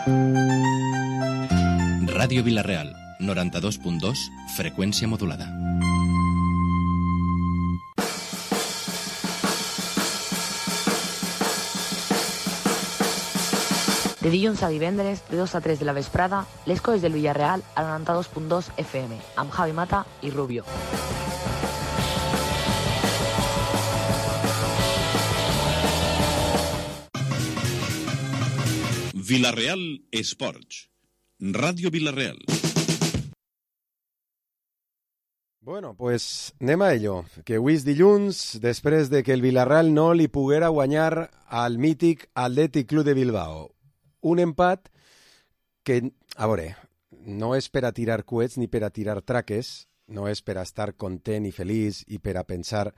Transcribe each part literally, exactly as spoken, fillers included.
Ràdio Vila-real, noranta-dos punt dos, freqüència modulada. De dilluns a divendres, de dos a tres de la vesprada, les coses del Villarreal a noranta-dos punt dos F M, amb Javi Mata i Rubio. Vila-real Esports. Ràdio Vila-real. Bueno, pues anem a ello, que avui és dilluns, després de que el Villarreal no li poguera guanyar al mític Atlètic Club de Bilbao. Un empat que, a veure, no és per a tirar coets ni per a tirar traques, no és per a estar content i feliç i per a pensar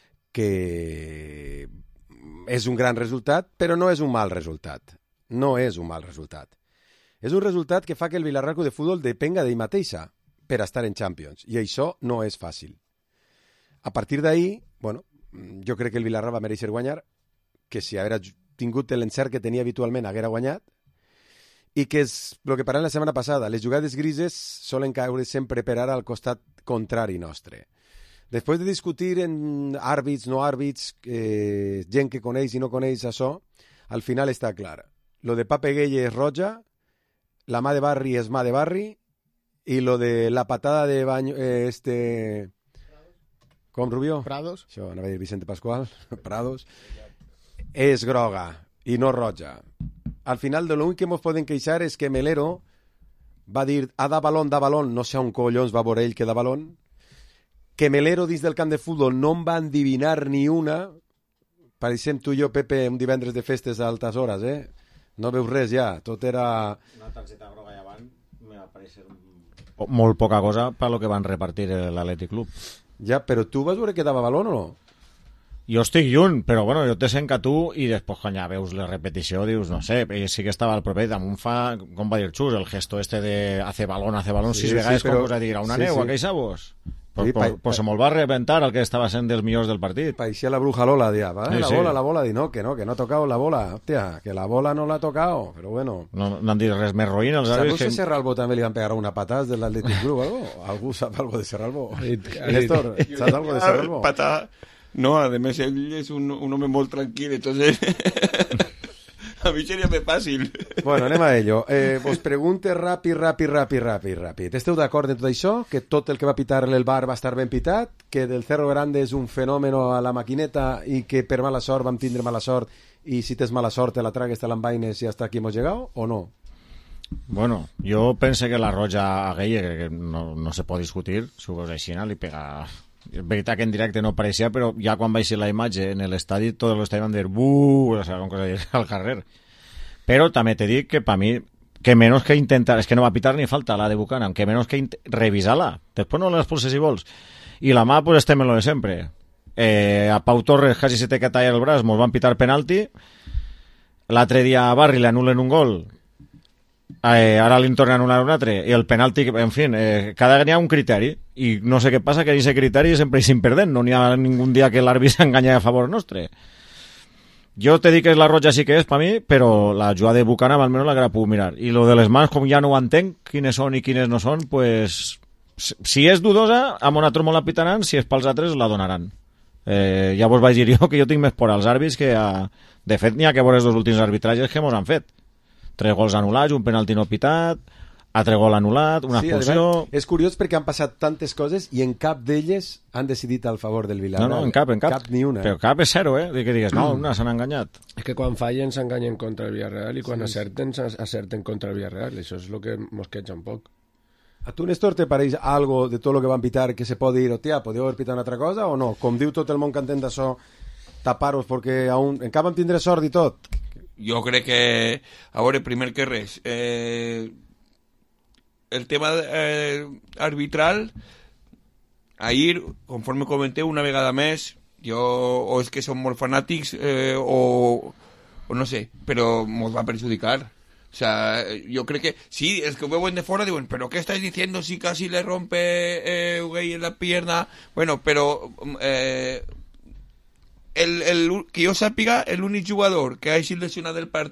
que és un gran resultat, però no és un mal resultat. No és un mal resultat. És un resultat que fa que el Villarreal Club de Futbol depenga d'ell mateixa per a estar en Champions, i això no és fàcil. A partir d'ahir, bueno, jo crec que el Villarreal va mereixer guanyar, que si haguera tingut l'encert que tenia habitualment haguera guanyat, i que és el que parlem la setmana passada, les jugades grises solen caure sempre per ara al costat contrari nostre. Després de discutir en àrbits, no àrbits, eh, gent que coneix i no coneix això, al final està clar. Lo de Pape Gueye és roja, la mà de Barri és mà de Barri, i lo de la patada de baño, eh, este... Com, Rubio? Prados. Això, anava a dir Vicente Pascual, Prados. És groga i no roja. Al final, de l'únic que ens poden queixar és que Melero va dir a da balón, da balón, no sé on collons va veure ell que da balón, que Melero dins del camp de futbol no en va endivinar ni una. Pareixem tu i jo, Pepe, un divendres de festes a altes hores, eh? No veus res ja, tot era... Una targeta groga i avant me va parecer molt poca cosa per lo que van repartir l'Atlètic Club. Ja, però tu vas veure que dava balón o no? Jo estic lluny, però bueno, jo te sent que tu i després quan ja veus la repetició dius, no sé, sí que estava al proper, damunt fa, com va dir Xus, el gesto este de hace balón, hace balón, sí, sis vegades, sí, però... com us ha dit, una sí, neu, sí. A queixar-vos? Pues, sí, pues, pues se me'l va reventar el que estava sent dels millors del partit. Parecía la bruja Lola, dia, ¿vale? Sí, la sí. bola, la bola, di no, que no, que no ha tocado la bola, hostia, que la bola no la ha tocado, pero bueno. No, no han dit res més roïn, els àrbits. Que... ¿Sabes que Serralbo també li van pegar una patada del Athletic Club o algo? ¿Algú sap algo de Serralbo? Néstor, ¿sabes algo de Serralbo? Patada. No, además él es un, un hombre muy tranquilo, entonces a mí sería muy fácil. Bueno, anem a ello. Eh, vos pregunte ràpid, ràpid, ràpid, ràpid, ràpid. Esteu d'acord en tot això? Que tot el que va pitar el bar va estar ben pitat? Que del Cerro Grande és un fenòmeno a la maquineta i que per mala sort vam tindre mala sort i si tens mala sort te la tragues, te l'envaines i hasta aquí hemos llegado, o no? Bueno, jo pense que la roja a Gueye, que no, no se pot discutir, si ho veus així, li pega... És veritat que en directe no apareixia, però ja quan vaig ser la imatge en l'estadi, tots l'estadi van dir buh, o sigui, com cosa dir al carrer. Però també te dic que per mi, que menys que intentar, és que no va pitar ni falta la de Buchanan, que menys que revisar-la, després no l'expulses si vols. I la mà, pues estem en lo de sempre. Eh, a Pau Torres quasi se té que tallar el braç, mos van pitar penalti, l'altre dia a Barri li anulen un gol, Eh, ara li tornen a anul·lar un altre i el penalti, en fi, eh, cada dia hi ha un criteri i no sé què passa, que aquest criteri sempre hi s'hi perdent, no n'hi ha ningú dia que l'àrbit s'enganya a favor nostre. Jo te dic que la roja sí que és per mi, però la jugada de Buchanan almenys la que la puc mirar, i lo de les mans com ja no ho entenc, quines són i quines no són, pues si és dudosa a Monatro molt la pitaran, si és pels altres la donaran. Eh, ja vos vaig dir jo que jo tinc més por als àrbits que a... de fet n'hi ha que veure els dos últims arbitratges que mos han fet. Tres gols anul·lats, un penalti no pitat, altre gol anul·lat, una expulsió... Sí, és curiós perquè han passat tantes coses i en cap d'elles han decidit al favor del Villarreal. No, no, en cap, en cap. Cap ni una. Però cap és zero, eh? Que digues, no, una s'han enganyat. És que quan fallen s'enganyen contra el Villarreal i quan sí. acerten, acerten contra el Villarreal. Això és el que mos queja un poc. A tu, Néstor, te pareix algo de tot el que van pitar que se pot dir, hòstia, podeu haver pitat una altra cosa o no? Com diu tot el món que entén d'això, tapar-vos perquè aún... en cap vam tindre sort i tot. Jo crec que, a veure, primer que res, eh, el tema eh, arbitral, ahir, conforme comenté una vegada més, jo, o és que som molt fanàtics, eh, o, o no sé, però mos va perjudicar. O sea, yo creo que sí, es que veo de fuera, digo, pero ¿qué estáis diciendo si casi le rompe eh, Gueye en la pierna? Bueno, pero eh, el, el, que jo sàpiga, l'únic jugador que hagi lesionat del partit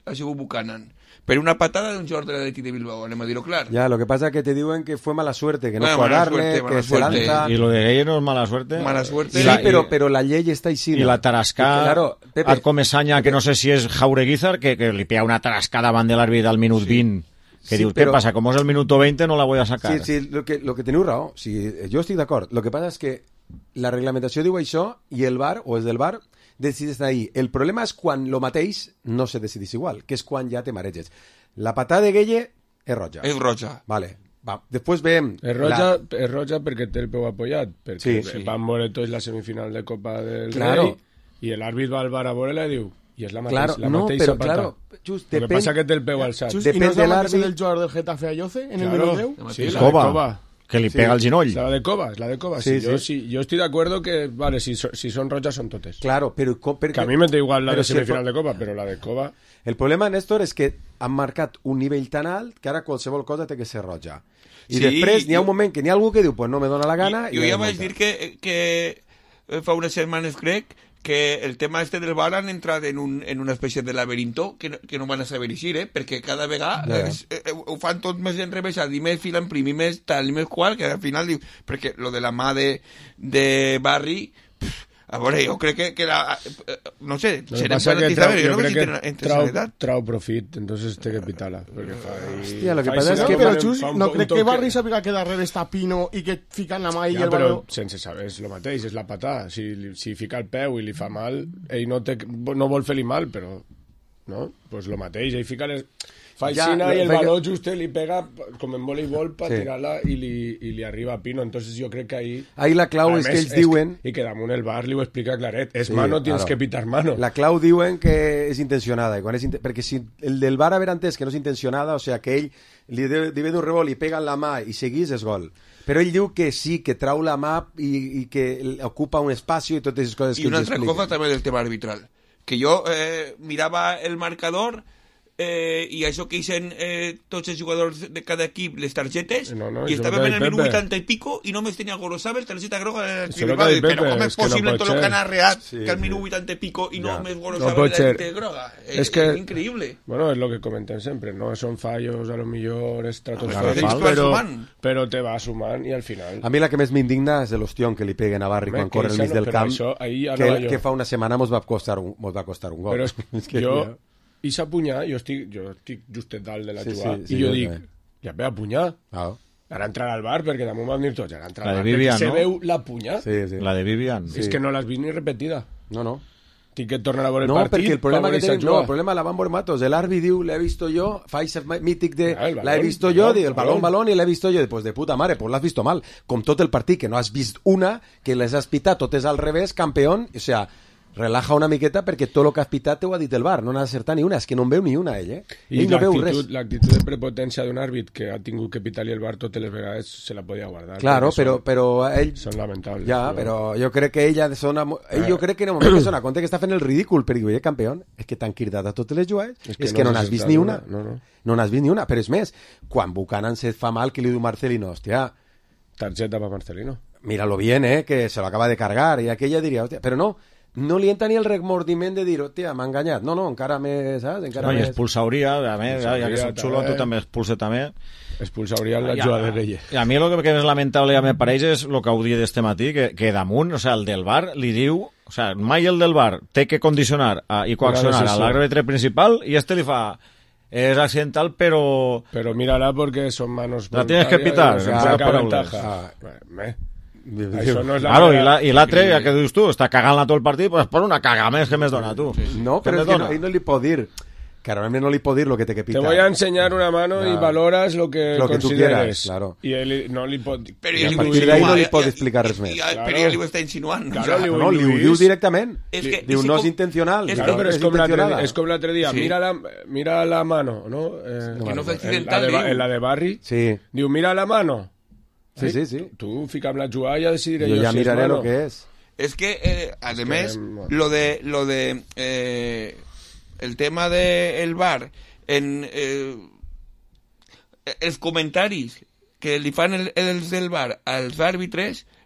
ha sigut Buchanan. Per una patada d'un jugador de l'Atlètic de Bilbao, anem a dir-ho clar. Ya, lo que pasa es que te diuen que fue mala suerte, que no Bueno, fue a mala darle, suerte, mala que se suerte. lanza... Y lo de Gueye no es mala suerte. Mala suerte. I Sí, la, pero, i, pero la llei està així. i la tarascà Claro, Pepe, ad Comesaña, que no sé si és Jaureguizar, que, que li pega una tarascà davant de l'àrbitre al minut Sí. vint, que Sí, dius, però- què passa, com és el minuto veinte no la voy a sacar. Sí, sí, lo que, lo que teniu raó. Sí, jo estic d'acord. Lo que passa és que la reglamentació diu això i el V A R, o és del V A R, decideix ahí. El problema és quan lo mateix no se decideix igual, que és quan ja te mareges. La patada de Gueye és roja. És roja. Vale. Va. Després veiem... És roja, La... és roja perquè té el peu apoyat, perquè Sí, sí, sí. van veure tots la semifinal de Copa del Claro. Rei i l'àrbit va al bar a veure-la i diu i és la mateixa, Claro, la no, mateixa però, pata. claro, just Lo que depèn... passa que té el peu alçat. Xus, Depèn I no és de la mateixa l'àrbit. del jugador del Getafe a Yoce en el Claro. minut deu? Sí, És la Cova, de Cova. que li pega al ginoll. La de Cova, la de Cova. Sí, Sí, yo, sí. sí, yo estoy de acuerdo que, vale, si, so- si son rojas son totes. Claro, però... com- perquè... Que a mi me da igual la Però de si el semifinal pro- de Copa, però la de Cova... El problema, Néstor, és que han marcat un nivell tan alt que ara qualsevol cosa té que ser roja. I Sí, després n'hi ha jo- un moment que n'hi ha algú que diu pues no me dona la gana... Jo, jo i ja la vaig desmunta. dir que, que eh, fa unes setmanes, crec, que el tema este del V A R han entrat en, un, en una espècie de laberinto que, no- que no van a saber eixir, eh? Perquè cada vegada Ja. es, eh, ho fan tot més enrevesat i més filant prim i més tal i més qual, que al final diu... Perquè lo de la mà de, de Barri... pff, a veure, jo crec que, que la... eh, no sé, Lo que serem pasa que penaltis, trau, a veure, jo yo no creo veig que entre, entre trau, sanidad. trau profit, entonces té que pitar-la. Perquè fa, i, Hòstia, lo que fa pasa i és si que- no, Però, fa Xus, un- no un crec que toque. Barri sàpiga que darrere està Pino i que fiquen la mà i Ja, el però baló... sense saber, és el mateix, és la patada. Si, li- si fica el peu i li fa mal, ell no, té, no vol fer-li mal, però... No? Pues lo mateix, ell fica les... Fa Ja, aixina lo- i el perquè- baló just li pega com en voleibol per Sí. tirar-la i li, i li arriba a Pino. Entonces jo crec que ahí... Ahí la clau A és que més, ells diuen... I que damunt el bar li ho explica claret. És Sí, mano, tienes claro. que pitar mano. La clau diuen que és intencionada, i quan és inte... perquè si el del VAR haver entès que no és intencionada, o sea, que ell li de- li ve d'un rebot, li pega en la mà i seguís, és gol. Però ell diu que sí, que trau la mà i, i que ocupa un espaci i totes les coses I que una ells altra expliquen. cosa també del tema arbitral. Que jo eh, mirava el marcador eh, i això que eixen eh, tots els jugadors de cada equip, les targetes, No, no, i això estàvem no en el té minut Pepe. vuitanta i pico i només tenia Gorosabel, targeta groga del Això no Bilbao. té Pepe, Però com és és que no possible pot tot el que ser. han arreat Sí, que al sí. minut vuitanta i pico i Ja. només No Gorosabel pot la ser. targeta groga? Es És, que- és increïble. Bueno, es lo que comentan siempre, ¿no? Son fallos a lo mejor estratosféricos, Claro, pero, sumant. pero te va sumant y al final... A mi la que més m'indigna és l'ostión que li peguen a Barri Home, quan que corre al això mig no, del però camp, això ahí ja que, no va jo. que fa una setmana mos va costar un, mos va costar un gol. Però és, És que, jo, ja. i s'apunyar, jo estic, jo estic justet dalt de la Sí, jugada, sí, sí, i jo jo dic, també. ja ve a punyar, Ah, ara entrarà al bar, perquè damunt van dir tots, ara entrarà La al de bar, Vivian, perquè se no? veu la punya, sí, sí. La de Vivian. és que no l'has vist ni repetida. No, no. Tinc que tornar a veure el No, partit, perquè el problema pa que veure tenim, si no, juga. el problema la van veure Matos. El árbitro diu, l'he visto yo, Pfizer mític de, Ah, el balón, la he visto balón, yo, di, el balón, balón. balón, i l'he visto yo. Pues de puta mare, pues l'has visto mal. Com tot el partit, que no has vist una, que les has pitat totes al revés, campeón, o sea, relaja una miqueta perquè tot el que has pitat t'ho ha dit el bar, no n'ha d'acertar ni una, és que no en veu ni una, ell, eh? I Ell no veu res. l'actitud l'actitud de prepotència d'un àrbit que ha tingut que pitar-li el bar totes les vegades se la podia guardar. Claro, perquè però, són- però ell... Són lamentables. Ja, però jo crec que ella sona... Ell jo crec que en el moment que sona compte que està fent el ridícul, però diu, oye, campeón, és que t'han cridat a totes les jugades, és que, és que no has n'has vist acertat ni una. No, no. No n'has vist ni una, però és més, quan Buchanan se fa mal, que li diu Marcelino, hòstia, Targeta para Marcelino. míralo bien, eh, que se lo acaba de cargar, i aquella diria, hòstia, però no, no li entra ni el remordiment de dir, hòstia, m'ha enganyat. No, no, encara més, saps? Encara No, i més... expulsauria, a més, ja, ja que soc xulo, tu també expulsa també. Expulsauria la I a- jugada de Reyes. I a mi el que, que més lamentable ja me pareix és el que ho dia d'este matí, que, que damunt, o sea, el del bar li diu, o sea, mai el del bar té que condicionar a, i coaccionar Una a decisió. l'àrbitre principal i este li fa, és accidental però... Pero mírala porque son manos La tienes que pitar, voluntarias, en saca pocas palabras. ventaja. Me. Això no és la Claro, i manera- la- i l'altre, ja que dius tu, està cagant-la tot el partit, pues per una caga més que més dona tu. No, Què però me és que dona? no, ell no li pot dir. Que realment no li pot dir lo que té que Te pitar. voy a enseñar una mano y Claro. valoras lo que Lo que tú consideres. quieras, claro. Y él no li pot... Però I a ja li partir ho d'ahí no insinua, li ja- pot ja- explicar res més. ja- Claro. Però ja li ho està insinuant. Claro, o sea, li ho- No, li ho Lluís. diu directament. És que- diu, és no com- és intencional. és diu, Claro, pero es como, intencionada. l'altre- es como el otro día. Sí. Mira, la, mira la mano, ¿no? Eh, Que no fue en, accidental, la de, Ba- diu. en la de Barry. Sí, Diu, mira la mano. sí, sí. sí. Tú fica amb la jugada y ya decidiré Jo yo ja si miraré es mano. lo que és. Es que, eh, además, bueno. lo de lo de eh, el tema de el bar en eh, els comentaris que li fan el, els del bar als àrbitres,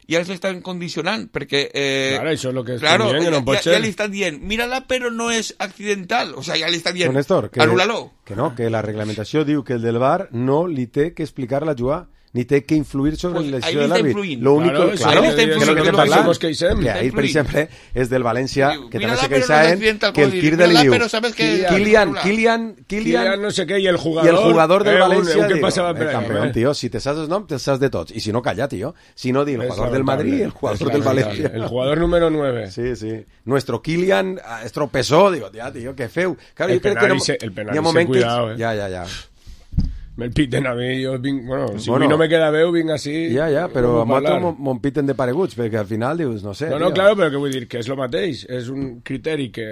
ja els estan condicionant, perquè... Eh, claro, això és el que claro, dient, que no ja, pot ja, ser. ja li estan dient, mírala, però no és accidental. O sea, ja li estan dient, No, Néstor, que, anul·la-lo. que no, que la reglamentació diu que el del V A R no li té que explicar la jugada ni té que influir sobre Pues la ahí decisió de està l'àrbit. influint. Lo único, Claro, claro, ahí está que és influint, lo que que estem és lo que parlant, nos queixem. que Està ahir, per influint. exemple, és del València, Diu, que mírala, també se però no queixaven accidental, que el com tir dir, del mírala, Liu, però sabes que- Kylian, anul·la. Kylian, Kylian Kylian, no sé què, i el i jugador... el jugador del eh, València, un, un que digo, passava el per allà, campeón, eh? tío, si te sabes el nom, te sabes de tots, y si no, calla, tío. Si no, di el Es jugador del lamentable, Madrid, el es jugador del lamentable. Valencia. El jugador número nueve. Sí, sí. Nuestro Kylian ah, estropezó, digo, ya, tío, qué feu. Claro, El yo creo que penal no, y se- el penal hi ha y se moments... cuidado, eh. Ja, ja, ja. Me'l piten a mi, jo vinc... Bueno, si Bueno. bueno, no me queda veu, vinc així... Ja, ja, però no a puc nosaltres parlar. mon piten de pareguts, perquè al final dius, no sé... No, no, tio. claro, però què vull dir? Que és el mateix. És un criteri que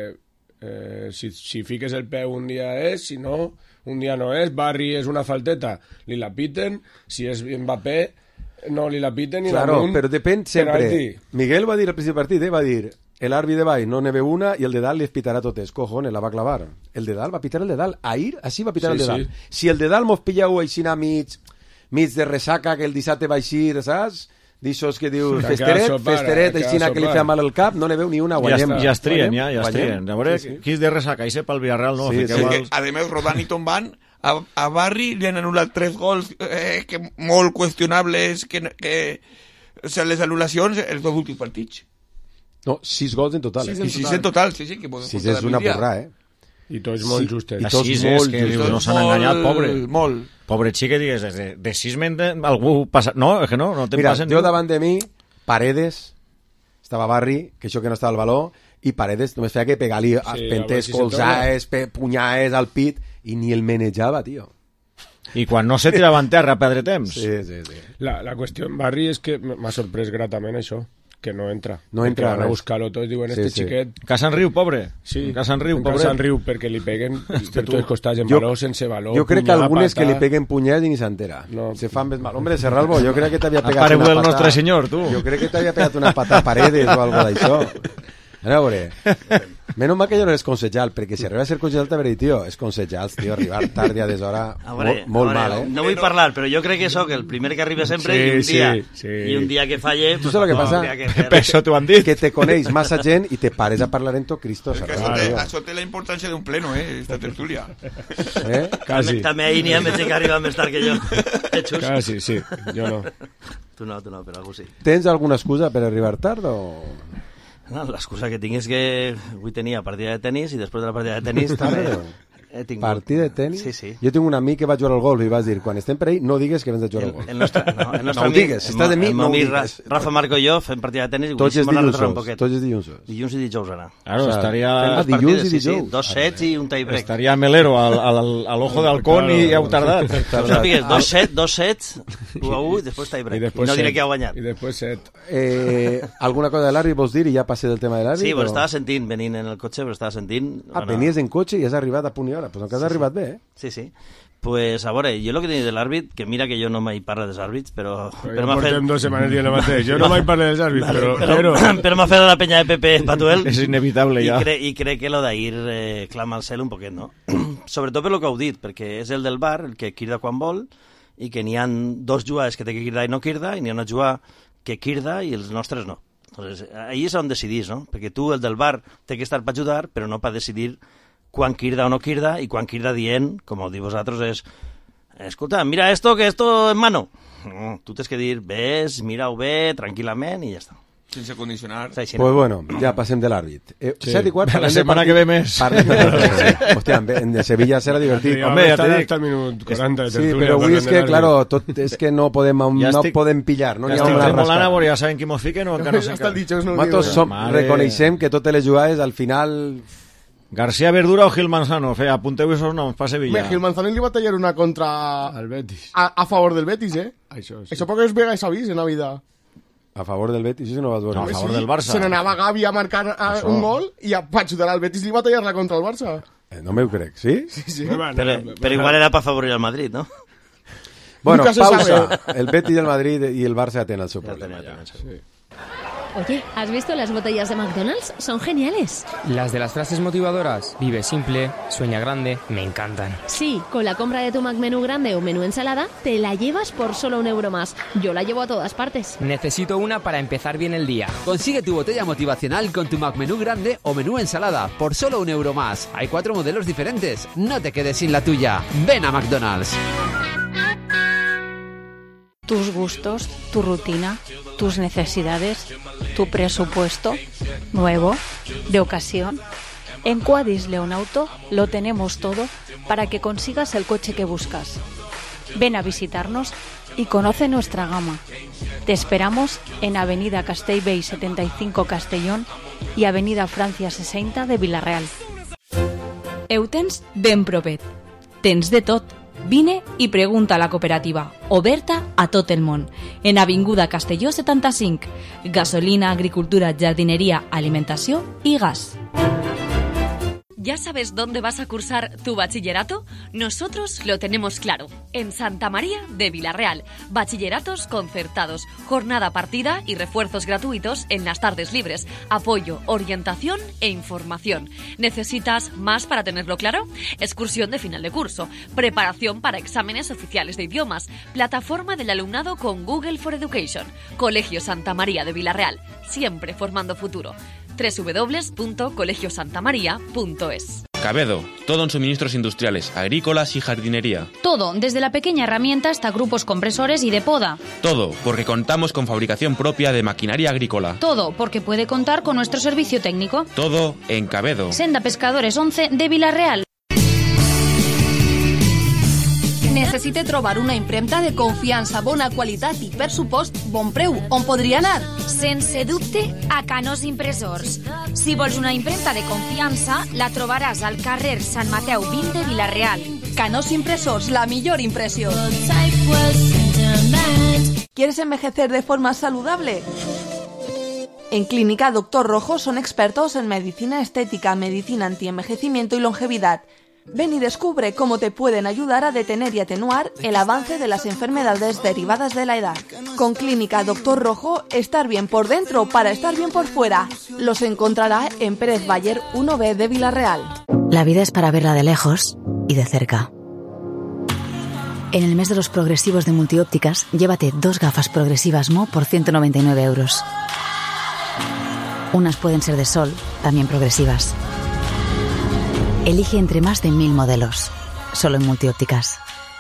eh, si, si fiques el peu un dia és, si no, un dia no és. Barri és una falteta, li la piten. Si és Mbappé, no li la piten. I Claro, damunt, però depèn sempre. penalti. Miguel va dir al principi del partit, eh, va dir el àrbitre de baix no ne ve una i el de dalt li pitarà totes. Cojones, la va clavar. El de dalt va pitar el de dalt. Ahir, així va pitar Sí, el de sí. dalt. Si el de dalt mos pillau així a mig, mig de ressaca, que el dissabte va eixir, saps? D'ixos que dius Que ha festeret, quedat sopar, festeret, ha quedat així que li sopar. fa mal el cap, no ne veu ni una, Ja, guanyem. ja es trien, Guanyem, ja, ja es guanyem. trien. A veure, Sí, sí. qui és de ressaca? Ixe pel Villarreal, no? Sí, Fiqueu sí. al- Que, a més, Rodan i Tomban a, a Barri li han anul·lat tres gols eh, que molt qüestionables que, que o sea, les anul·lacions els dos últims partits. No, sis gols en total. Sis Eh? I sis en total, sí, sí. Que podem Sis portar és una migdia. borrà, eh? I tots molt Sí. justes. I A tots sis molt és que justos. dius, no s'han Molt, enganyat, pobre. Molt. Pobre xic, digues, de, de sis men de, algú passa... No, és que no, no te'n Mira, passen jo ni un. davant de mi, Paredes, estava Barri, que això que no estava al baló, i Paredes només feia que pegar-li a Sí, pentes, a veure si se colzaes, pe, punyades al pit, i ni el menejava, tio. I quan no se tirava en terra a perdre temps. Sí, sí, sí. La, la qüestió en Barri és que m'ha sorprès gratament això, que no entra. No entra Perquè van a res. buscar-lo tots, diuen, Sí, este sí. xiquet... Que se'n riu, pobre. Sí, Que se'n riu, en pobre. se'n riu perquè li peguen per tots els costats, en Jo- valor, sense valor. Jo crec que punyada, algunes que pata. li peguen punyades i ni s'entera. No. Se fan més mal. Hombre, Serralbo, jo crec que t'havia pegat Aparegut una el pata... nostre senyor, tu. Jo crec que t'havia pegat una pata a Paredes o algo d'això. A veure, menys mal que jo no és consejal, perquè si arriba a ser consejal t'hauré dit, tio, és consejals, tio, arribar tard i a deshora, A veure, molt, molt a veure, mal, eh? No vull parlar, però jo crec que sóc el primer que arriba sempre Sí, i un sí, dia, sí. i un dia que falle... Tu saps el que passa? tindria que fer- Per això t'ho han dit. Que te coneix massa gent i te pares a parlar en to Cristo, Que Serralbo. això, té, tio. això té la importància d'un pleno, eh, esta tertúlia. Eh? Quasi, També, també ahir n'hi ha més gent que arriba més tard que jo. Eh, Xus? quasi, sí. Jo no. Tu no, tu no, però algú sí. Tens alguna excusa per arribar tard o...? No, l'excusa que tinc és que avui tenia partida de tennis i després de la partida de tennis també he tingut... Partida de tenis? Sí, sí. Jo tinc un amic que va jugar al golf i vas dir, quan estem per ahí, no digues que vens a jugar al El, golf. el nostre, no, el nostre No ho amic- digues, si estàs de mi, el no ho amic digues. Ra- Rafa Marco i jo fem partida de tennis i Tots els avui dilluns un sos, poquet. tots els dilluns sos. Dilluns i dijous ara. Claro, O sea, estaria... fem- Dos dilluns partides, i sí, sí, dijous. dos sets i un tie-break. Estaria Melero al, al, al ojo d'halcón Claro. i heu tardat. No sàpigues, dos sets, dos sets, u a u i després I tie-break. I després no diré set. qui ha guanyat. I després set. Eh, alguna cosa de l'àrbit vols dir i ja passé del tema de l'àrbit? Sí, però o- estava sentint, venint en el cotxe, però estava sentint... Ah, venies en cotxe i has arribat a punt i hora. Pues encara has arribat bé, eh? Sí, sí. Pues, a veure, jo el que tinc de l'àrbit, que mira que jo no mai parlo dels àrbits, però... Ja però m'ha fet... portem dues setmanes dient el mateix. Jo no mai parlo dels àrbits, però... Però, però... però m'ha fet la penya de Pepe Patuel. És inevitable, I, ja. cre I crec que lo d'ahir eh, clama al cel un poquet, no? Sobretot per lo que heu dit, perquè és el del bar, el que crida quan vol, i que n'hi ha dos jugades que té que cridar i no crida, i n'hi ha una jugada que crida i els nostres no. Entonces, ahí és on decidís, no? Perquè tu, el del bar, té que estar per ajudar, però no per decidir quan crida o no crida, i quan crida dient, com ho diu vosaltres, és escolta, mira esto, que esto en mano. No, tu tens que dir, ves, mira-ho bé, tranquil·lament, i ja està. Sense condicionar. O sigui, si Pues no- bueno, ja passem de l'àrbit. Eh, Sí. set i quart, La parlem de setmana partit- que ve més. Parlem de... Hòstia, en- en de Sevilla serà divertit. Sí, Home, ja t'he dit. Hasta el minut quaranta de Sí, tertúlia. però avui parlant és de que, l'àrbit. claro, tot és que no podem, Ja no estic- podem pillar, no Ja n'hi ha estic una tremolant, a rasca. veure, ja saben qui mos fiquen o encara no sé Hasta el encara. dicho no Nosaltres digo. som, Mare. reconeixem que totes les jugades al final... García Verdura o Gil Manzano, fe, apunteu esos noms pa Sevilla. Me, Gil Manzanelli va tallar una contra... Al Betis. A, a favor del Betis, eh? Això sí. Això perquè es vega avís en la vida. A favor del Betis, això no vas veure. No, a favor del Barça. Se n'anava Gavi a marcar a, Això. un gol i a, per ajudar al Betis li va tallar la contra el Barça. Eh, no m'ho crec, sí? Sí, sí. Bueno, Però, bueno, però igual era per favorir el Madrid, no? Bueno, Nunca se pausa. sabe. El Betis, el Madrid i el Barça ja tenen el seu Ja problema. tenia, Ja. tenia. Oye, ¿has visto las botellas de McDonald's? Son geniales. Las de las frases motivadoras, vive simple, sueña grande, me encantan. Sí, con la compra de tu McMenú grande o menú ensalada, te la llevas por solo un euro más. Yo la llevo a todas partes. Necesito una para empezar bien el día. Consigue tu botella motivacional con tu McMenú grande o menú ensalada por solo un euro más. Hay cuatro modelos diferentes. No te quedes sin la tuya. Ven a McDonald's. Tus gustos, tu rutina, tus necesidades, tu presupuesto, nuevo, de ocasión. En Quadis León Auto lo tenemos todo para que consigas el coche que buscas. Ven a visitarnos y conoce nuestra gama. Te esperamos en Avenida Castellbell setenta y cinco Castellón y Avenida Francia sesenta de Vila-real. Ho tens ben propet. Tens de tot. Vine i pregunta a la cooperativa, oberta a tot el món, en Avinguda Castelló setanta-cinc. Gasolina, agricultura, jardinería, alimentació i gas. ¿Ya sabes dónde vas a cursar tu bachillerato? Nosotros lo tenemos claro. En Santa María de Vila-real. Bachilleratos concertados, jornada partida y refuerzos gratuitos en las tardes libres. Apoyo, orientación e información. ¿Necesitas más para tenerlo claro? Excursión de final de curso. Preparación para exámenes oficiales de idiomas. Plataforma del alumnado con Google for Education. Colegio Santa María de Vila-real. Siempre formando futuro. doble u doble u doble u punto colegio santa maría punto es. Cabedo, todo en suministros industriales, agrícolas y jardinería. Todo, desde la pequeña herramienta hasta grupos compresores y de poda. Todo, porque contamos con fabricación propia de maquinaria agrícola. Todo, porque puede contar con nuestro servicio técnico. Todo en Cabedo. Senda Pescadores once de Vila-real. Necessite trobar una impremta de confiança, bona qualitat i, per supost, bon preu. On podria anar? Sense dubte, a Canós Impressors. Si vols una impremta de confiança, la trobaràs al carrer Sant Mateu vint de Vila-real. Canós Impressors, la millor impressió. ¿Quieres envejecer de forma saludable? En Clínica Doctor Rojo son expertos en medicina estética, medicina antienvejecimiento y longevidad. Ven y descubre cómo te pueden ayudar a detener y atenuar el avance de las enfermedades derivadas de la edad. Con Clínica Doctor Rojo, estar bien por dentro para estar bien por fuera. Los encontrará en Pérez Bayer uno B de Vila-real. La vida es para verla de lejos y de cerca. En el mes de los progresivos de Multiópticas, llévate dos gafas progresivas Mo por ciento noventa y nueve euros. Unas pueden ser de sol, también progresivas. Elige entre más de mil modelos, solo en Multiópticas.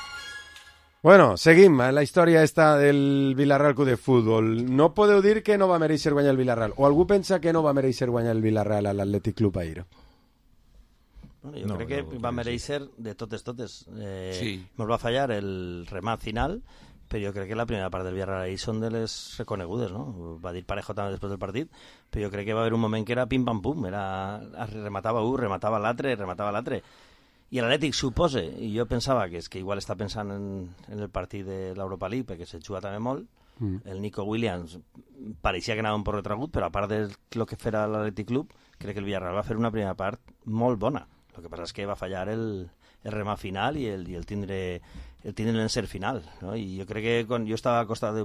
Bueno, seguim en la història esta del Vila-real Club de Futbol. No podeu dir que no va mereixer guanyar el Vila-real, o algú pensa que no va mereixer guanyar el Vila-real a l'Atlètic Club ahir? Bueno, jo no, crec que no, va mereixer de totes, totes. Eh, sí. Nos va fallar el remat final, però jo crec que la primera part del Villarreal ahir són de les reconegudes, no? Va dir Parejo també després del partit, però jo crec que va haver un moment que era pim-pam-pum, era, rematava un, rematava l'altre, rematava l'altre. I l'Atlètic suposa, i jo pensava que és que igual està pensant en, en el partit de l'Europa League, perquè se juga també molt, mm. el Nico Williams pareixia que anava un poc retragut, però a part del que farà l'Atlètic Club, crec que el Villarreal va fer una primera part molt bona. El que passa és que va fallar el, el remat final i el, i el tindre el tindre l'encert final, no? I jo crec que quan jo estava a costa de,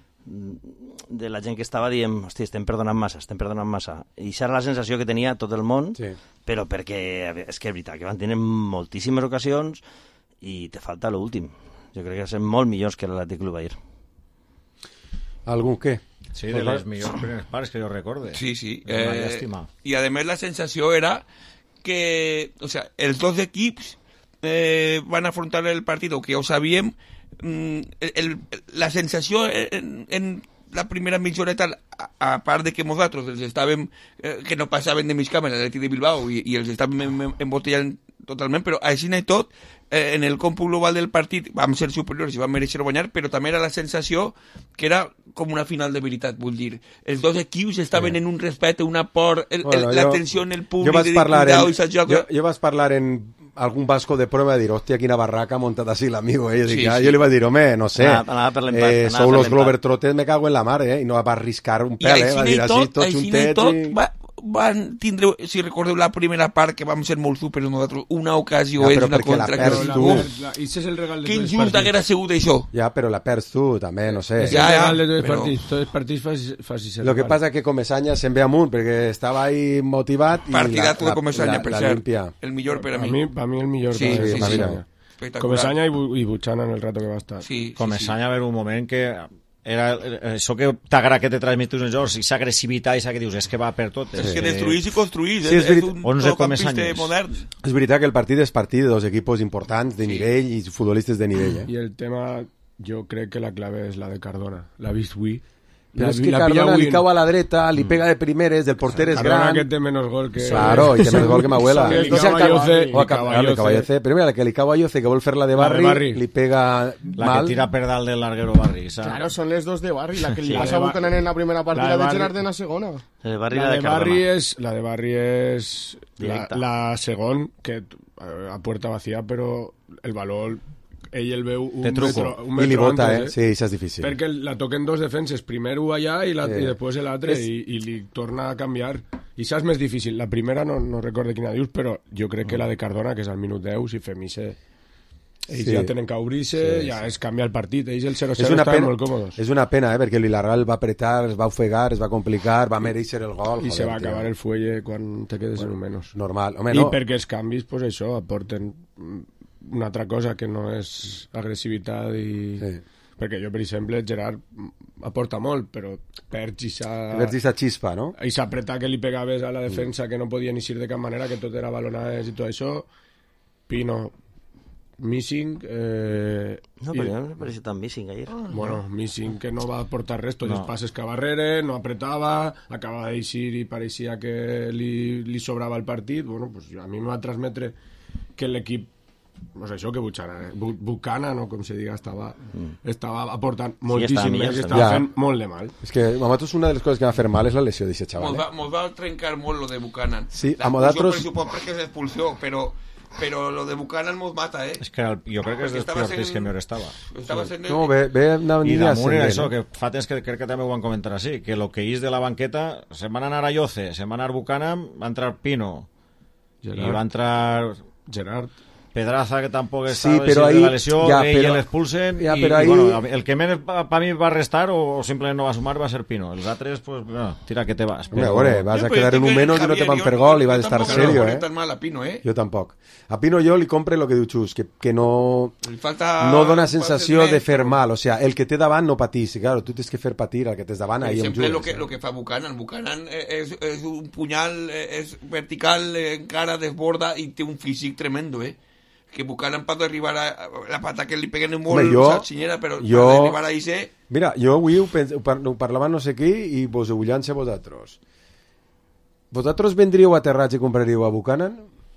de la gent que estava dient, hosti, estem perdonant massa, estem perdonant massa. I això era la sensació que tenia tot el món, sí. Però perquè és que és veritat, que van tenir moltíssimes ocasions i te falta l'últim. Jo crec que són molt millors que l'Atlètic Club ahir. ¿Algún qué? Sí, de les millors primeres parts que jo recorde. Sí, sí. Eh, una llàstima. I a més la sensació era que, o sea, els dos equips eh, van afrontar el partido que ja ho sabíem. Mm, el, el, la sensació en, en la primera mitja horeta, a, a part de que nosaltres els estàvem, eh, que no passaven de mig camp en l'Atlètic de Bilbao i, i els estàvem embotellant totalment, però així i tot, eh, en el còmput global del partit vam ser superiors i vam mereixer guanyar, però també era la sensació que era com una final de veritat, vull dir. Els dos equips estaven sí. en un respecte, una por, el, bueno, el, la tensió en el públic, jo, de parlar en, i jo, jo vaig parlar en algun vasco de prueba de dir, hòstia, quina barraca ha montat així l'amigo, eh? Sí, ah, sí. Jo li vaig dir, home, no sé, anava, anava eh, sou los Glover Trotters, me cago en la mar, eh? I no va arriscar un pèl, eh? Va dir així, tot juntet. I... Va, van tindre, si recordeu la primera part que vam ser molt superiors nosaltres, una ocasió Ja, és però una perquè la contra perds que... tu. Uf, La- I ese és el regal de que tots els injust partits. haguera sigut això. Ja, però la perds tu, també, no sé. És Ja, el ja, regal de tots els però- partits. Tots els partits facis, facis el Lo que regal. pasa que Comesaña se'n ve amunt, perquè estava ahí motivat i Partidazo la, de Comesaña, la, per la cert. limpia. El millor per a A mi. mi, a mi el millor. Sí, també. sí, sí, mira. sí. Espectacular. Comesaña i, Bu- i Buchanan el rato que va estar. Sí, sí, Comesaña a haver un moment que era això que t'agrada que te transmetus els jocs, i s'agressivitat i que dius, és que va per tot. És que destruís i construís, Sí, és, és és verit- un onze tocampista Comesañas. modern. És veritat que el partit és partit de dos equipos importants de nivell i futbolistes de nivell. Eh? I el tema, jo crec que la clave és la de Cardona. L'ha vist avui. Però La- és que la pilla Cardona avui li en- cau a la dreta, li pega de primeres, el porter és Cardona gran... que té menys gol que... Claro, i té més gol que m'abuela. Sí, I el si el Caballoce- Cab- o a Cab- Caballoce. el Caballoce. Però mira, la que li cau a Yoce, que vol fer la de La de Barri, Barri. li pega La mal. que tira per dalt del larguero Barri. ¿sabes? Claro, son les dos de Barri, la que li Sí, passa a la de Buchanan en la primera partida la de de Barri. Gerard en la segona. El barri La de, de Cardona. Barri és, la de Barri és la, Directa. la segon, que eh, a puerta vacía, però el valor ell el veu un Té truco. metro, un I li metro bota, eh? antes, Sí, això és difícil. Perquè la toquen dos defenses, primer un allà i, la, Sí. i després l'altre, És- i, i li torna a canviar. I això és més difícil. La primera no, no recordo quina dius, però jo crec que la de Cardona, que és al minut deu, si fem ise... Ells Sí. ja tenen que obrir-se, Sí, ja sí. es canvia el partit. Ells el zero És zero una, estaven pena, molt còmodes. és una pena, eh, perquè el Villarreal va apretar, es va ofegar, es va complicar, va mereixer el gol. I joder, se va tio. acabar el fuelle quan te quedes en un menys. Normal. Home, I no. perquè els canvis, pues això, aporten mm, una altra cosa que no és agressivitat i... Sí. Perquè jo, per exemple, Gerard mm, aporta molt, però perds i s'ha... Verds aquesta xispa, no? I s'apretar que li pegaves a la defensa, que no podien eixir de cap manera, que tot era balonades i tot això. Pino, missing... Eh, No, i- però no me parece tan missing ayer. Bueno, missing que no va aportar res, tots No. els passes que barrere, no apretava, acaba d'eixir i pareixia que li, li sobrava el partit. Bueno, pues a mi em va transmetre que l'equip, no sé, això que Buchanan, eh? Bu- Buchanan, o com se diga, estava, Mm. estava aportant estava moltíssim millor, més i estava. estava Ja. fent molt de mal. És que a nosaltres una de les coses que va fer mal és la lesió d'aquest xaval. Mos Eh? va, mos va trencar molt lo de Buchanan. Sí, la a nosaltres- expulsió, per perquè s'expulsió, però, però lo de Buchanan mos mata, eh? És que el, jo crec que és Perquè dels estava piors sent- que millor estava. Estava sent... No, ve, ve una I línia damunt era ascendent, això, eh? que fa temps que crec que també ho van comentar així, que lo que és de la banqueta, se'n van anar a Yoce, se'n va anar Buchanan, va entrar Pino, Gerard. i va entrar Gerard. Pedraza, que tampoc Sí, estava però de ahí- la lesió, ja, ell però- l'expulsen, ja, i, però i ahí- bueno, el que menys per mi va restar o, o simplement no va sumar va ser Pino. Els altres, pues, bueno, tira que te vas. Hombre, a veure, vas a Yo quedar en un pensé que menos i no te Javier, van yo- fer gol i yo vas a estar tampoco lo serio, ponen eh? tan mal a Pino, eh? Jo tampoc. A Pino jo li compre el que diu Xus, que, que no, Li falta... no dona falta sensació més, de fer però- mal. O sea, el que té davant no patís. Claro, tu tens que fer patir al que tens davant, Per ahí em exemple, lo jugues. que, lo que fa Buchanan. Buchanan és, és un punyal, eh, és vertical, eh, encara desborda i té un físic tremendo, eh? Que Buchanan pot arribar a, a la pata que li peguen molt Home, jo- salxinyera, però jo- per arribar a ese... Mira, jo avui ho, pens... ho, par... ho parlava no sé qui i vos ho vull llançar a vosaltres. Vosaltres vendríeu aterrats i compraríeu a Buchanan?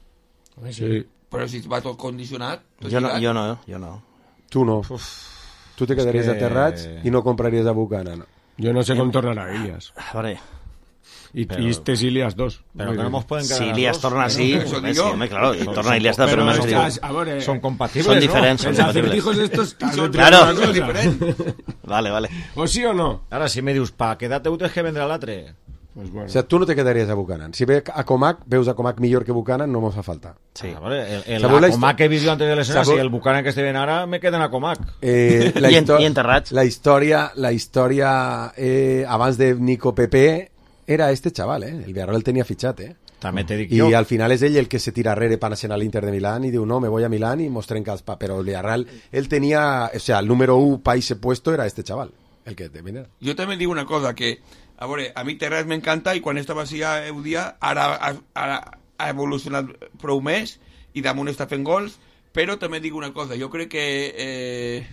Sí. Però si va tot condicionat... Tot Jo no, lligat. jo no, jo no. Tu no. Tu te quedaries que- aterrats i no compraries a Buchanan. Jo no sé com tornarà Ilias. A veure, I, Però- i este és Ilias dos. Però que no mos poden quedar si Ilias dos, torna no? así, Eso hombre, sí, digo. hombre, claro, y Son- torna Ilias son- da, pero Però más estàs- digo. a veure, Son compatibles, Son ¿no? diferents, son els compatibles. acertijos estos t'has de Son- treure Claro. una cosa. diferent. Vale, vale. O sí o no? Ara, si me dius, pa quedar-te ho tens que vendre l'altre. Pues bueno. O sea, tu no te quedaries a Buchanan. Si ve a Comac, veus a Comac millor que Buchanan, no mos fa falta. Sí. A veure, el, el, Sabeu la la Comac que he vist jo antes de l'escena, Sabeu- si el Buchanan que estic veient ara, me queden a Comac. Eh, la, I en- histo- i enterrats. la història, la història eh, abans de Nico Pepe era este chaval, eh? El Villarreal el tenia fitxat, eh? També te dic I jo. al final és ell el que se tira arrere para anar a l'Inter de Milán i diu, no, me voy a Milán y mos trenca els pa. Però el Villarreal, él tenía, o sea, el número uno para ese puesto era este chaval, el que te viene. Jo també dic una cosa, que a veure, a mi Terrats m'encanta i quan estava així a Eudia ara, ha- ara ha evolucionat prou més i damunt està fent gols, però també dic una cosa, jo crec que eh,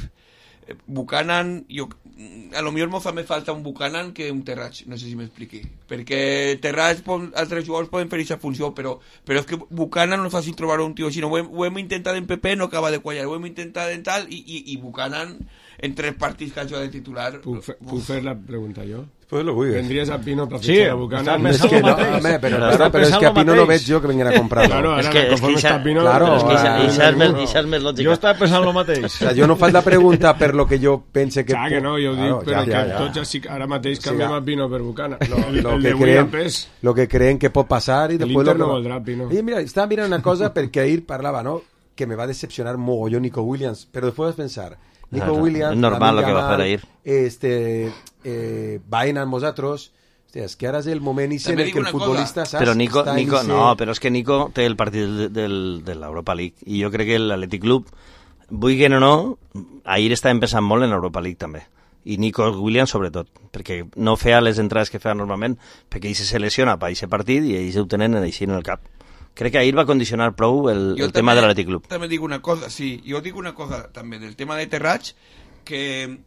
Buchanan, jo, a lo millor me fa més falta un Buchanan que un Terrats, no sé si m'expliqui, perquè Terrats, pon, altres jugadors poden fer aquesta funció, però, però és que Buchanan no és fàcil trobar un tio així, no, ho, hem, ho hem intentat en P P, no acaba de quallar, ho hem intentat en tal, i, i, i Buchanan en tres partits que ha jugat de titular... Puc, fer, puc fer la pregunta jo? Pues lo vulguis. Vendries a Pino per Sí, fitxar a Buchanan. estàs És que no, home, però, claro, però és que a Pino no veig jo que vinguin a comprar-lo. Claro, És ara, que, és que conforme ixa, està Pino... Claro, però és que ixa, ah, ixa, és més, no. ixa és més lògica. Jo estava pensant el mateix. O sea, jo no faig la pregunta per lo que jo pense que... Clar que no, jo ho Claro, dic, però ja, que ja, ja. tots així, ara mateix Sí, canviem ja. a Pino per Buchanan. Lo, El, lo, el que de William creen, Pes. lo que creen que pot passar i després... L'Inter lo que no va- voldrà, Pino. I mira, estava mirant una cosa perquè ahir parlava, no?, que me va decepcionar mogollón Nico Williams, pero después de pensar, Nico Claro, Williams... es normal Lamine lo que va a hacer Yamal, ahir. Este, eh, vayan amb vosaltres... Hòstia, és que ara és el moment i en També el dic que el una futbolista, cosa. saps? Però Nico, Està Nico en no, ese- però és que Nico té el partit de, del, de l'Europa League i jo crec que l'Atlètic Club, vulguin o no, ahir estàvem pensant molt en l'Europa League també, i Nico Williams sobretot, perquè no feia les entrades que feia normalment, perquè ell se lesiona per aquest partit i ells ho tenen així en el cap. Crec que ahir va condicionar prou el, Jo el tema també- de l'Atlètic Club. També dic una cosa, sí, jo dic una cosa també del tema de Terrats, que,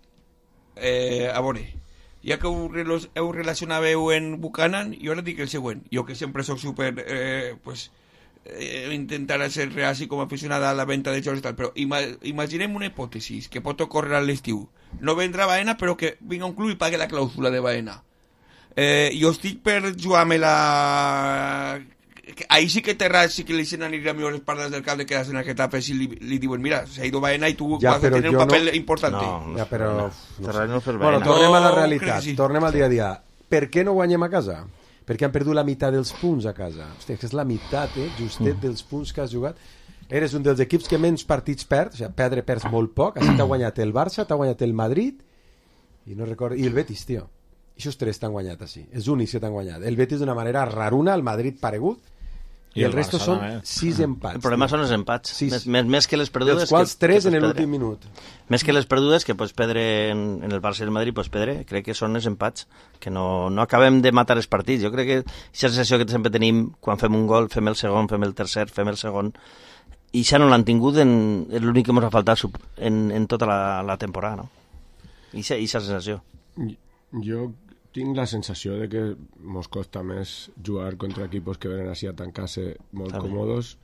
eh, a veure, ja que ho, relo- ho relacionàveu en Buchanan, jo ara dic el següent. Jo que sempre soc super, eh, pues, eh, intentar ser reaci com a aficionada a la venda de jocs i tal, però ima imaginem una hipòtesi que pot ocórrer a l'estiu. No vendrà Baena, però que vinga un club i pague la clàusula de Baena. Eh, jo estic per jugar-me la... Ahí sí que Terrats sí que li se n'aniria millor les pardes del cap de quedarse en el Getafe si li, li diuen, mira, se ha ido Baena y tú Ja, vas a però tener un jo papel no- importante. No, Ja, però... no, no Terrats no fer Bueno, Baena. tornem a la No, realitat, crec que sí. tornem al dia a dia. Per què no guanyem a casa? Perquè han perdut la meitat dels punts a casa. Hòstia, que és la meitat, eh, justet Mm. dels punts que has jugat. Eres un dels equips que menys partits perd, o sigui, perdre perds molt poc, així t'ha guanyat el Barça, t'ha guanyat el Madrid, i no recordo, i el Betis, tio. I aquests tres t'han guanyat així, els únics que t'han guanyat. El Betis d'una manera raruna, el Madrid paregut, i, I el, el resto Barça són també. sis empats. El problema tio. són els empats. Sis. Més, més, més que les perdudes... Dels quals que, tres que en pots l'últim perdre. minut. Més que les perdudes que pots perdre en, en el Barça i el Madrid, pots perdre, crec que són els empats, que no, no acabem de matar els partits. Jo crec que aquesta sensació que sempre tenim quan fem un gol, fem el segon, fem el tercer, fem el segon, i ja no l'han tingut, en, és l'únic que ens ha faltat en, en tota la, la temporada, no? I aquesta sensació. Jo tinc la sensació de que mos costa més jugar contra equipos que venen així a tancar-se molt També. còmodos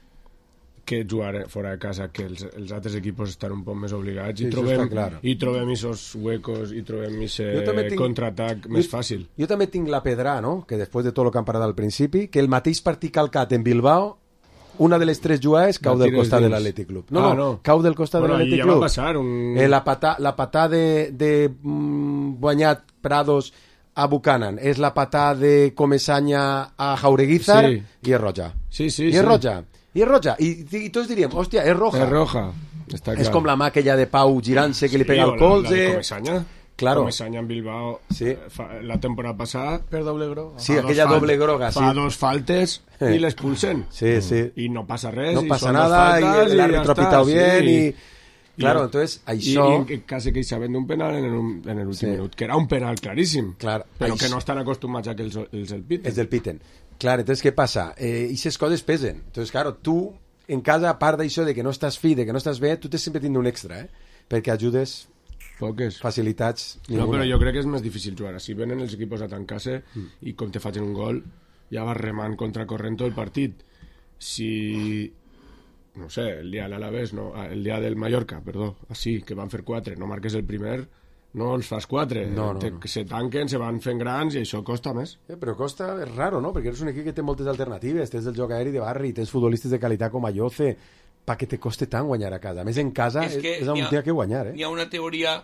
que jugar fora de casa, que els, els altres equipos estan un poc més obligats Sí, i això trobem, està clar. i trobem esos huecos i trobem Jo ese també tinc- contraatac més fàcil. Jo també tinc la pedra, no?, que després de tot el que hem parlat al principi, que el mateix partit calcat en Bilbao, una de les tres jugades cau La del tires costat de dins. l'Atlètic Club. No, Ah, no, no. cau del costat Bueno, de ahí l'Atlètic ja va Club. passar un- Eh, la patà la patà de, de mm, guanyat Prados a Buchanan és la patà de Comesaña a Jaureguizar Sí. i és roja. Sí, sí, I sí. és roja. I és roja. I, i tots diríem, hòstia, és roja. És roja. Està És clar. com la mà aquella de Pau girant-se que li pega o el la- colze. La de Comesaña. Claro. Comesaña en Bilbao. Sí. Fa, la temporada passada... Per doble groga. Sí, fa aquella dos fal- doble groga, Fa sí. dos faltes Eh. i l'expulsen. Sí, sí. I no passa res. No i pasa són dos nada, faltes y el ja árbitro ha està, pitado bien, sí. y... Claro, entonces, això... I, i quasi que hi saben d'un penal en el- en l'últim Sí. minut, que era un penal claríssim, Clar, però això- que no estan acostumats a que els, els el piten. Es del piten. Claro, entonces, ¿qué pasa? Eh, esas cosas pesen. Entonces, claro, tú, en casa, a part d'això de que no estàs fi, de que no estàs bé, tu t'has sempre tindre un extra, eh? Perquè ajudes Poques. facilitats No, ninguna. però jo crec que és més difícil jugar. Si venen els equipos a tancar-se Mm. i com te facin un gol, ja vas remant contra corrent tot el partit. Si... No sé, el dia de l'Alavés, no, ah, el dia del Mallorca, perdó, així, que van fer quatre, no marques el primer, no els fas quatre. No, no, Te, no. que se tanquen, se van fent grans i això costa més. Eh, però costa, és raro, no? Perquè eres un equip que té moltes alternatives, tens el joc aeri de barri, tens futbolistes de qualitat com Ayoce, pa que te coste tant guanyar a casa. A més, en casa és, que és on n'hi ha- t'hi ha que guanyar, eh? Hi ha una teoria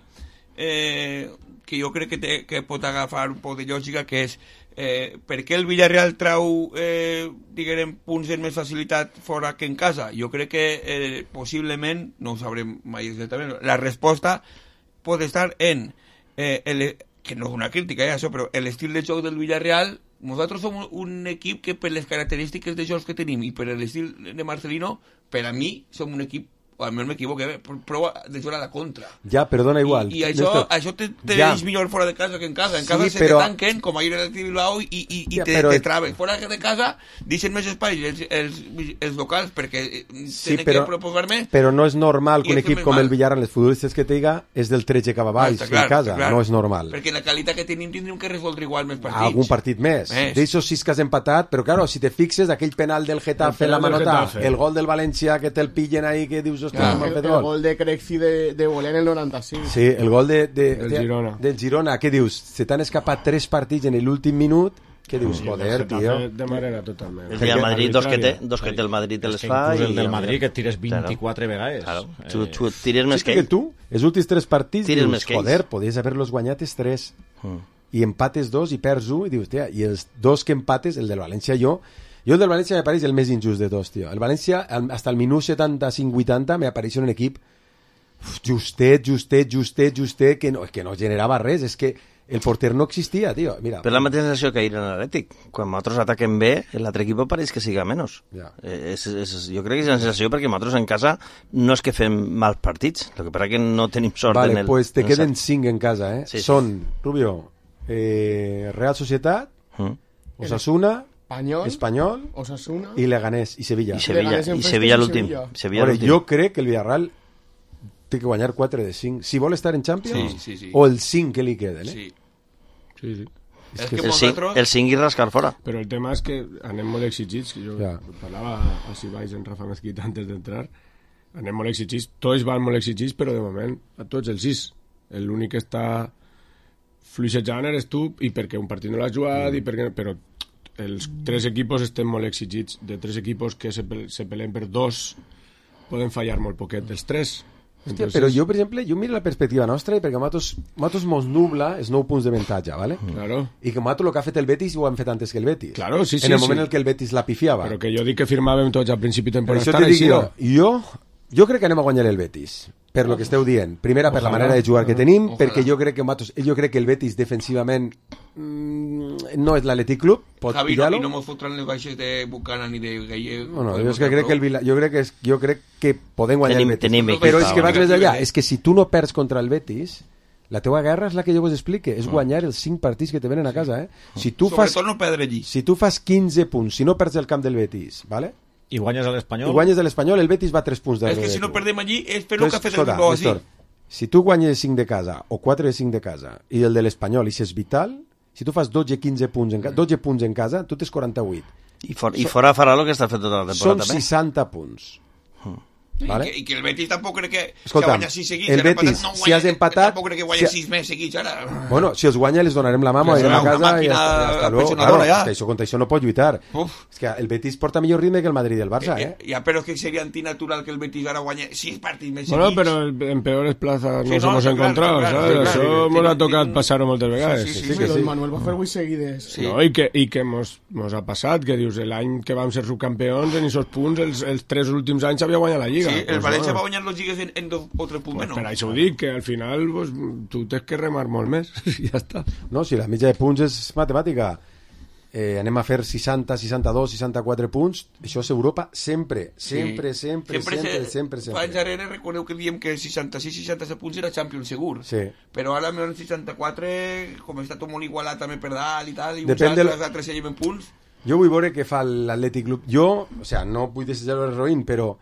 eh, que jo crec que, té, que pot agafar un poc de lògica, que és eh, per què el Villarreal trau eh, diguem, punts amb més facilitat fora que en casa. Jo crec que eh, possiblement, no ho sabrem mai exactament, la resposta pot estar en eh, el, que no és una crítica, eh, això, però l'estil de joc del Villarreal. Nosaltres som un, un equip que per les característiques de jocs que tenim i per l'estil de Marcelino, per a mi som un equip, o almenys m'equivoco, eh, prova de jugar a la contra. Ja, perdona, igual. I, i això, Néstor, això te, te ja. deix millor fora de casa que en casa. En Sí, casa se però- te tanquen, com ahir en el Bilbao, i, i, i Ja, te, però- te traven. Fora de casa deixen més espai els, els, els locals perquè eh, Sí, tenen però, que proposar més. però no és normal que I un és que equip més com mal. el Villarreal, els futbolistes que teiga, és del tretze cap a baix, Està clar, en casa. està clar. No és normal. Perquè la qualitat que tenim tindríem que resoldre igual més partits. Algun partit més. Més. D'eixos sis que has empatat, però claro, si te fixes, aquell penal del Getafe, El la penal del manota, Getafe. el gol del València que te'l pillen ahí, que dius, mesos Ah, no han el, fet el gol. gol de Crexi de, de voler en el noranta-cinc. Sí, el gol de, de, Del de, Girona. del Girona. Què dius? Se t'han escapat tres partits en l'últim minut. Què dius? Sí, Joder, el Getafe tio. de manera totalment. El Real Madrid, dos que té, dos que té el Madrid te les que fa... inclús el i- del Madrid, que tires vint-i-quatre vegades. Claro, Eh, tu, tu tires més Sí, que que ell. tu, els últims tres partits, Tires dius, més que ells. joder, podies haver-los guanyat els tres. Mm. I empates dos i perds un, i dius, tia, i els dos que empates, el del València, jo... Jo el del València me pareix el més injust de tots, tio. El València, al- hasta el minut setanta-cinc vuitanta, me apareix un equip uf, justet, justet, justet, justet, que no, que no generava res. És que el porter no existia, tio. Mira, Però la mateixa sensació que ahir en l'Atlètic. Quan nosaltres ataquen bé, l'altre equip pareix que siga menys. Ja. Eh, és, és, jo crec que és una sensació perquè nosaltres en casa no és que fem mals partits, el que passa que no tenim sort vale, en el... pues te en el queden cert. cinc en casa, eh? Sí, sí. Són, Rubio, eh, Real Societat, Mm. Osasuna, Espanyol, Espanyol Osasuna i Leganés i Sevilla. I Sevilla, Leganés en i frescos Sevilla i l'últim. Sevilla. Sevilla Veure, l'últim. jo crec que el Villarreal té que guanyar quatre de cinc. Si vol estar en Champions, Sí, sí, sí. o el cinc que li queden, eh? Sí. Sí, sí. És És que que El cinc, vosaltres... el cinc i rascar fora. Però el tema és que anem molt exigits, que jo Ja. parlava així baix en Rafa Mezquita antes d'entrar, anem molt exigits, tots van molt exigits, però de moment a tots els sis. L'únic que està fluixejant eres tu, i perquè un partit no l'has jugat, i perquè... però els tres equipos estem molt exigits. De tres equipos que se, pel- se peleen per dos, poden fallar molt poquet, els tres. Hòstia, però jo, per exemple, jo miro la perspectiva nostra i perquè nosaltres, nosaltres mos nubla els nou punts de avantatge, ¿vale? Claro. I que nosaltres el que ha fet el Betis ho han fet antes que el Betis. Claro, sí, sí, en el moment sí. en què el Betis la pifiava. Però que jo dic que firmàvem tots al principi de Per temporada. això Estan t'he dit així, jo, no? jo, jo crec que anem a guanyar el Betis, per lo que esteu dient. Primera, per la Ojalà. manera de jugar que tenim, Ojalà. perquè jo crec que nosaltres, jo crec que el Betis defensivament mm, no és l'Atlètic Club, pot Javi, no, pillar-lo. i no mos fotran les baixes de Buchanan ni de Gallego. No, no, jo, és que crec que el Vila, jo crec que és, jo crec que podem guanyar Tenim- el Betis. tenim Però equip, és que vas home. més allà, és que si tu no perds contra el Betis, la teua guerra és la que jo vos explique, és guanyar els cinc partits que te venen a casa, eh? Si tu fas, Sobretot no perdre allí. si tu fas quinze punts, si no perds el camp del Betis, ¿vale? I guanyes a l'Espanyol. I guanyes de l'Espanyol, el Betis va a tres punts És darrere que si de no tu. perdem allí és fer el que ha fet el escolta, Bilbao així. Néstor, si tu guanyes cinc de casa o quatre de cinc de casa i el de l'Espanyol i si és vital, si tu fas dotze quinze punts en casa, dotze punts en casa, tu tens quaranta-vuit. I, for, i fora farà el que està fet tota la Són temporada també. seixanta punts. Vale? I, que, I que el Betis tampoc crec que Escolta, si guanya sis seguits, el ara Betis, no si has empatat- tampoc crec que guanya si- sis més seguits ara. Bueno, si els guanya les donarem la mama, Clar, irem a una casa i màquina ja està, ja està luego. apassionadora, Claro, ja. és que això, contra això no pot lluitar. Uf. És que el Betis porta millor ritme que el Madrid i el Barça, eh? Ja, però és que seria antinatural que el Betis ara guanya sis partits més Bueno, seguits. pero el- en peores plazas Sí, nos no, hemos sí, encontrado, claro, ¿sabes? claro, Eso claro. nos ha Tiene- tocado tiene- pasar moltes vegades. Sí, sí, Sí, però el Manuel va fer vuit seguides. Sí. No, i que, i que mos, mos ha passat, que dius, l'any que vam ser subcampions, en aquests punts, els, els tres últims anys havia guanyat la Lliga. Sí, el Pues, València bueno, va guanyar los lligues en, en dos o tres punts pues, menys. per això ho dic, que al final pues, tu tens que remar molt més i ja està. No, si la mitja de punts és matemàtica. Eh, anem a fer seixanta, seixanta-dos, seixanta-quatre punts. Això és Europa sempre. Sempre, Sí. sempre, sempre, sempre, se- sempre. Fa sempre. anys darrere recordeu que diem que seixanta-sis seixanta-set punts era Champions segur. Sí. Però ara amb el seixanta-quatre, com està tot molt igualat també per dalt i tal, i uns Depèn del- altres, altres se lleven punts. Jo vull veure què fa l'Atlètic Club. Jo, o sea, no vull desitjar el ruïn, però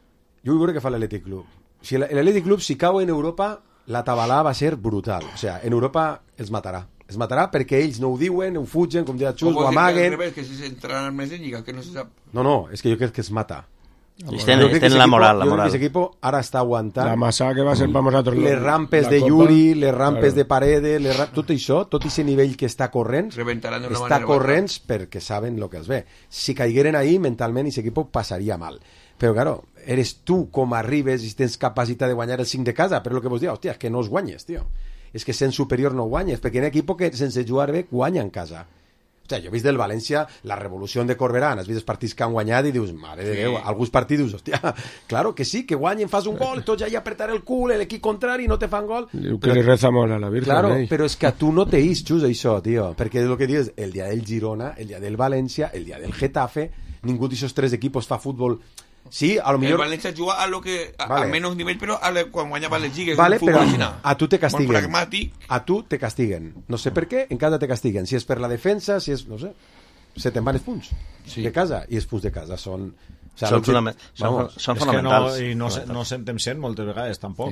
jo vull veure què fa l'Atlètic Club. Si l'Atlètic Club, si cau en Europa, la tabalà va ser brutal. O sea, en Europa els matarà. Els matarà perquè ells no ho diuen, ho fugen, com deia Xus, O ho vols dir que al amaguen. revés, que si s'entraran més en Lliga, que no se sap. No, no, és que jo crec que es mata. Ells Jo tenen, crec que tenen ese la equipo- moral, la jo crec que moral. ese equipo ara està aguantant. La massa que va ser per nosaltres la- Les rampes la de Copa. Yuri, les rampes Claro. de Paredes, les ra... tot això, tot aquest nivell que està corrents, Rebentaran d'una està manera corrents perquè saben el que els ve. Si caigueren ahí, mentalment, aquest equip passaria mal. Però, claro, eres tu com arribes i tens capacitat de guanyar el cinc de casa, però el que vos diu, hòstia, és que no els guanyes, tio. És que sent superior no guanyes, perquè hi ha equip que sense jugar bé guanya en casa. O sigui, jo he vist del València la revolució de Corberán, has vist els partits que han guanyat i dius, mare de Sí. Déu, alguns partits dius, hòstia, claro que sí, que guanyen, fas un gol, tots allà a apretar el cul, l'equip contrari no te fan gol. Diu que li reza molt a la Virgen. Claro, eh? però és que a tu no te isxus això, tio, perquè és el que dius, el dia del Girona, el dia del València, el dia del Getafe, ningú d'aquests tres equipos fa futbol. Sí, a lo El millor... València juga a lo que a, Vale. a menys nivell, però a le, quan guanyava les lligues Vale, un futbol però així, a tu te molt castiguen. pragmàtic. A tu te castiguen. No sé per què, en casa te castiguen. Si és per la defensa, si és... no sé, se te'n van els punts Sí. de casa, i els punts de casa són... O sea, Són l'objecte- fonament- són vamos, fon- són És que no, fonamentals. i no, se- no sentem sent moltes vegades tampoc.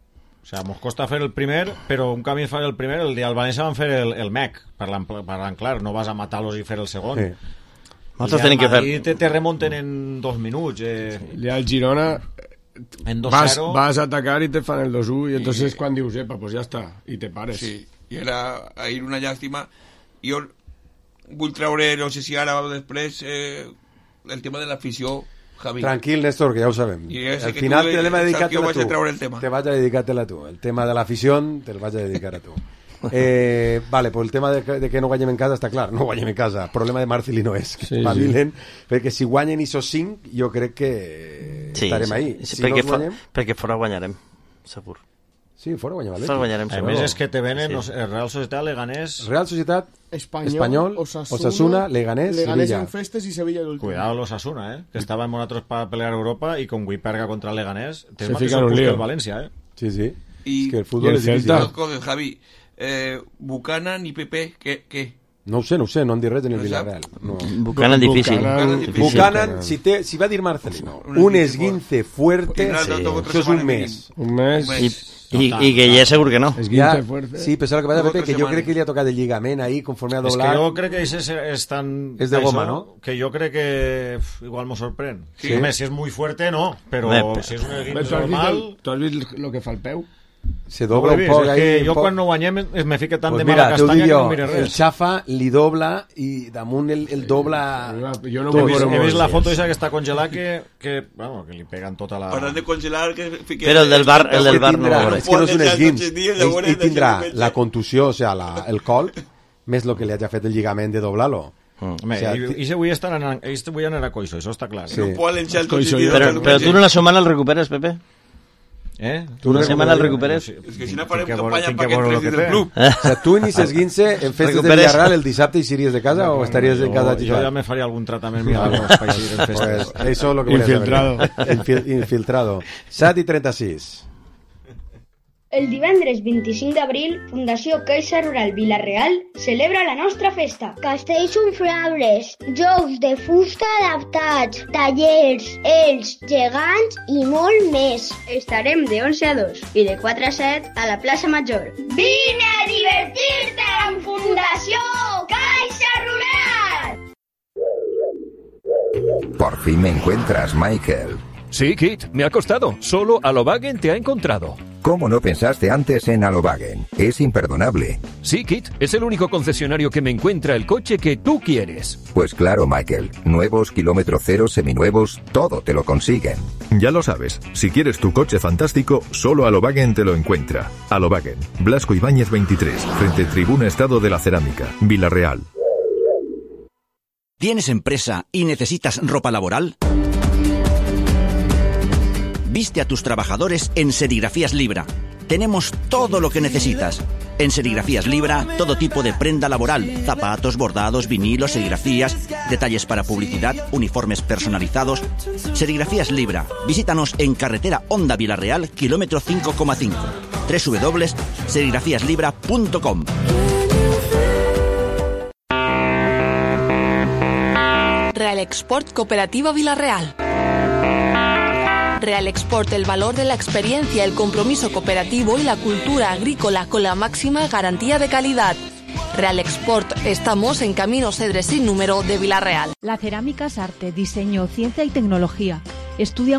O sea, mos costa fer el primer, però un camí és fer el primer, el dia del València van fer el, el M E C, parlant, parlant clar, no vas a matar-los i fer el segon. Sí. Nosaltres tenim que fer... I te, te remunten en dos minuts. Eh. Ja el Girona en dos vas, cero... vas a atacar y te fan el dos uno y entonces es cuando dius, epa, pues ya está, y te pares. Sí, i era ahir una llàstima. Jo vull treure, no sé si ara o després, eh, el tema de l'afició, Javi. Tranquil, Néstor, que ja ho sabem. Al final te l'hem dedicat a tu. Te vaig a dedicar-te-la a tu. El tema de l'afició te'l vaig a dedicar a tu. Eh, vale, pues el tema de que, de que no guanyem en casa està clar, no guanyem en casa. El problema de Marcelino és que sí, espavilen, sí. perquè si guanyen esos cinc, jo crec que sí, estarem sí. ahí. Sí, si perquè, no guanyem... for, perquè fora guanyarem, segur. Sí, fora guanyem Fora guanyarem, a més és que te venen sí. el Real Societat, Leganés... Real Societat, Espanyol, Espanyol Osasuna, Osasuna Leganés, Leganés Sevilla. en festes i Sevilla l'últim. Cuidado l'Osasuna, eh? Que estava amb nosaltres per pelear a Europa i com avui perga contra el Leganés, se fica en un lío. València, eh? Sí, sí. I, es que el fútbol i el és difícil. Dos coses, Javi. Eh, Buchanan i Pepe, què? què? No ho sé, no ho sé, no han dit res en el no Villarreal. No. Buchanan difícil. Buchanan, si, te, si va dir Marcelino, un esguince fuerte, sí. Això és un mes. Un mes. I, i, i que ja segur que no. Ja, sí, però el que passa, Pepe, que jo crec que li ha tocat el lligament ahí, conforme ha doblat. És que jo crec que és, és tan... És de goma, no? Que jo crec que igual m'ho sorprèn. Sí. A més, si és muy fuerte, no. Però si és un esguince normal... Tu has vist el que fa el peu? Se dobla no un poc ahí. Jo quan no guanyem me fique tant pues de mala castanya jo, que no mire res. El xafa li dobla i damunt el, el dobla... Jo no he, vist, he vist la foto esa que està congelat que, que, bueno, que li peguen tota la... Parlant de congelar... Que fique... Però el del bar, el del bar no tindrà, ho és que no és un esguins. I tindrà la contusió, o sea, la, el col, més el que li hagi fet el lligament de doblar-lo. Mm. O sea, i, i avui estaran, avui anar a coixo, això està clar. Sí. No però, però tu en una setmana el recuperes, Pepe? Eh? Tu una setmana el recuperes? És que si no farem campanya per que entressis del club. O sea, tu en ese esguince en festes de Villarreal el dissabte i iries de casa o estaries en casa? Jo ja me faria algun tratament milagrós per ir en festes. Pues eso es lo que infiltrado. Infil, infiltrado. set i trenta-sis. El divendres vint-i-cinc d'abril, Fundació Caixa Rural Vila-real celebra la nostra festa. Castells inflables, jocs de fusta adaptats, tallers, ells, gegants i molt més. Estarem de onze a dos i de quatre a set a la plaça Major. Vine a divertir-te amb Fundació Caixa Rural! Por fin me encuentras, Michael. Sí, Kit, me ha costado. Solo Alobagen te ha encontrado. ¿Cómo no pensaste antes en Alobagen? Es imperdonable. Sí, Kit, es el único concesionario que me encuentra el coche que tú quieres. Pues claro, Michael. Nuevos, kilómetro cero, seminuevos, todo te lo consiguen. Ya lo sabes. Si quieres tu coche fantástico, solo Alobagen te lo encuentra. Alobagen, Blasco Ibáñez veintitrés, frente Tribuna Estado de la Cerámica, Vila-real. ¿Tienes empresa y necesitas ropa laboral? Viste a tus trabajadores en Serigrafías Libra. Tenemos todo lo que necesitas. En Serigrafías Libra, todo tipo de prenda laboral, zapatos, bordados, vinilos, serigrafías, detalles para publicidad, uniformes personalizados. Serigrafías Libra. Visítanos en carretera Honda Vila-real, kilómetro cinco coma cinco. doble u doble u doble u punto serigrafías libra punto com. Real Export Cooperativa Vila-real. Real Export, el valor de la experiencia, el compromiso cooperativo y la cultura agrícola con la máxima garantía de calidad. Real Export, estamos en Camino Cedres sin número de Vila-real. La cerámica es arte, diseño, ciencia y tecnología. Estudia